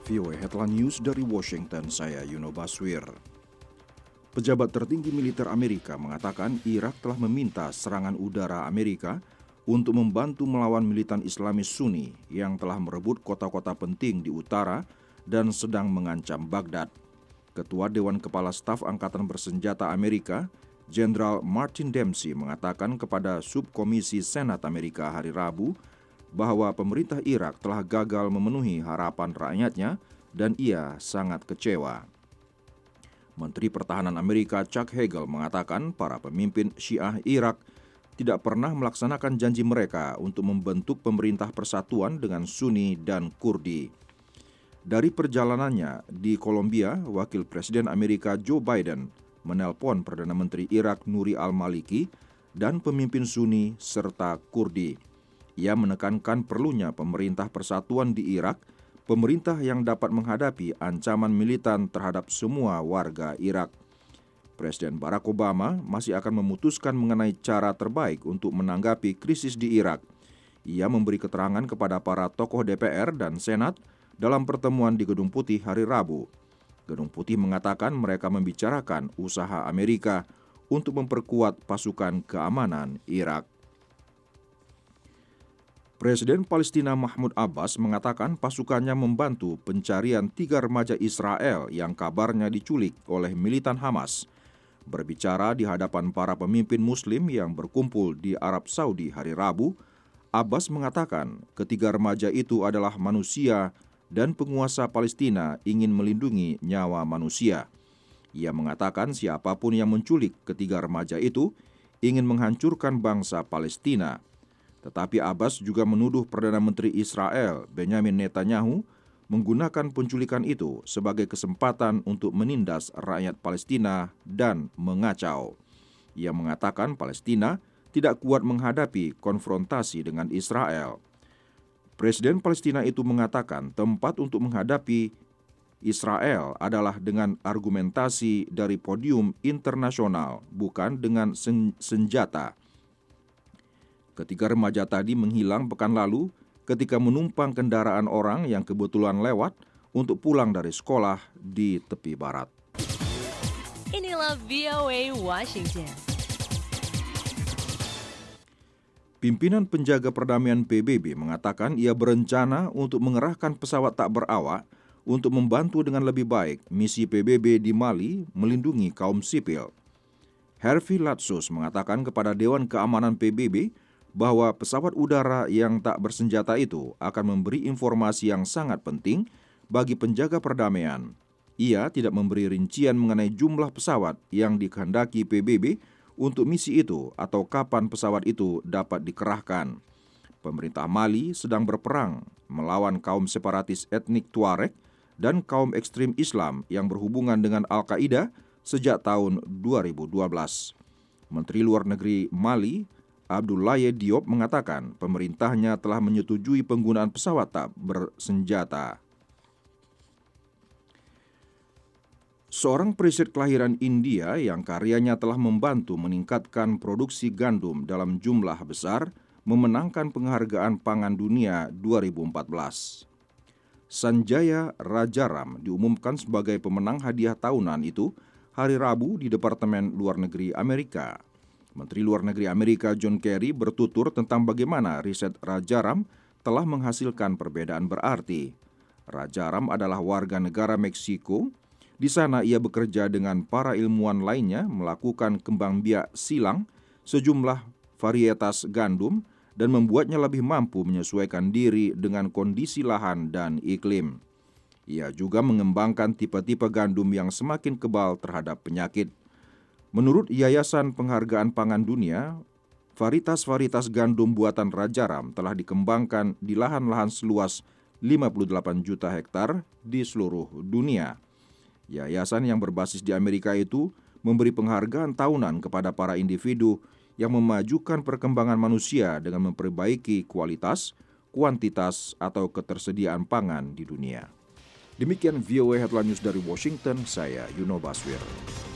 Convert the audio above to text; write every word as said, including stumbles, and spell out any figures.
V O A Headline News dari Washington, saya Yuno Baswir. Pejabat tertinggi militer Amerika mengatakan Irak telah meminta serangan udara Amerika untuk membantu melawan militan Islamis Sunni yang telah merebut kota-kota penting di utara dan sedang mengancam Baghdad. Ketua Dewan Kepala Staf Angkatan Bersenjata Amerika, Jenderal Martin Dempsey mengatakan kepada Subkomisi Senat Amerika hari Rabu bahwa pemerintah Irak telah gagal memenuhi harapan rakyatnya dan ia sangat kecewa. Menteri Pertahanan Amerika Chuck Hagel mengatakan para pemimpin Syiah Irak tidak pernah melaksanakan janji mereka untuk membentuk pemerintah persatuan dengan Sunni dan Kurdi. Dari perjalanannya di Kolombia, Wakil Presiden Amerika Joe Biden menelpon Perdana Menteri Irak Nuri al-Maliki dan pemimpin Sunni serta Kurdi. Ia menekankan perlunya pemerintah persatuan di Irak, pemerintah yang dapat menghadapi ancaman militan terhadap semua warga Irak. Presiden Barack Obama masih akan memutuskan mengenai cara terbaik untuk menanggapi krisis di Irak. Ia memberi keterangan kepada para tokoh D P R dan Senat dalam pertemuan di Gedung Putih hari Rabu. Gedung Putih mengatakan mereka membicarakan usaha Amerika untuk memperkuat pasukan keamanan Irak. Presiden Palestina Mahmud Abbas mengatakan pasukannya membantu pencarian tiga remaja Israel yang kabarnya diculik oleh militan Hamas. Berbicara di hadapan para pemimpin Muslim yang berkumpul di Arab Saudi hari Rabu, Abbas mengatakan ketiga remaja itu adalah manusia dan penguasa Palestina ingin melindungi nyawa manusia. Ia mengatakan siapapun yang menculik ketiga remaja itu ingin menghancurkan bangsa Palestina. Tetapi Abbas juga menuduh Perdana Menteri Israel Benyamin Netanyahu menggunakan penculikan itu sebagai kesempatan untuk menindas rakyat Palestina dan mengacau. Ia mengatakan Palestina tidak kuat menghadapi konfrontasi dengan Israel. Presiden Palestina itu mengatakan tempat untuk menghadapi Israel adalah dengan argumentasi dari podium internasional, bukan dengan sen- senjata. Ketiga remaja tadi menghilang pekan lalu ketika menumpang kendaraan orang yang kebetulan lewat untuk pulang dari sekolah di tepi barat. Inilah V O A Washington. Pimpinan penjaga perdamaian P B B mengatakan ia berencana untuk mengerahkan pesawat tak berawak untuk membantu dengan lebih baik misi P B B di Mali melindungi kaum sipil. Hervé Latsos mengatakan kepada Dewan Keamanan P B B bahwa pesawat udara yang tak bersenjata itu akan memberi informasi yang sangat penting bagi penjaga perdamaian. Ia tidak memberi rincian mengenai jumlah pesawat yang dikehendaki P B B untuk misi itu atau kapan pesawat itu dapat dikerahkan. Pemerintah Mali sedang berperang melawan kaum separatis etnik Tuareg dan kaum ekstrim Islam yang berhubungan dengan Al-Qaeda sejak tahun dua ribu dua belas. Menteri Luar Negeri Mali Abdoulaye Diop mengatakan pemerintahnya telah menyetujui penggunaan pesawat tak bersenjata. Seorang periset kelahiran India yang karyanya telah membantu meningkatkan produksi gandum dalam jumlah besar memenangkan penghargaan pangan dunia dua ribu empat belas. Sanjaya Rajaram diumumkan sebagai pemenang hadiah tahunan itu hari Rabu di Departemen Luar Negeri Amerika. Menteri Luar Negeri Amerika John Kerry bertutur tentang bagaimana riset Rajaram telah menghasilkan perbedaan berarti. Rajaram adalah warga negara Meksiko. Di sana ia bekerja dengan para ilmuwan lainnya melakukan kembang biak silang sejumlah varietas gandum dan membuatnya lebih mampu menyesuaikan diri dengan kondisi lahan dan iklim. Ia juga mengembangkan tipe-tipe gandum yang semakin kebal terhadap penyakit. Menurut Yayasan Penghargaan Pangan Dunia, varietas-varietas gandum buatan Rajaram telah dikembangkan di lahan-lahan seluas lima puluh delapan juta hektar di seluruh dunia. Yayasan yang berbasis di Amerika itu memberi penghargaan tahunan kepada para individu yang memajukan perkembangan manusia dengan memperbaiki kualitas, kuantitas, atau ketersediaan pangan di dunia. Demikian V O A Headline News dari Washington, saya Yuno Baswir.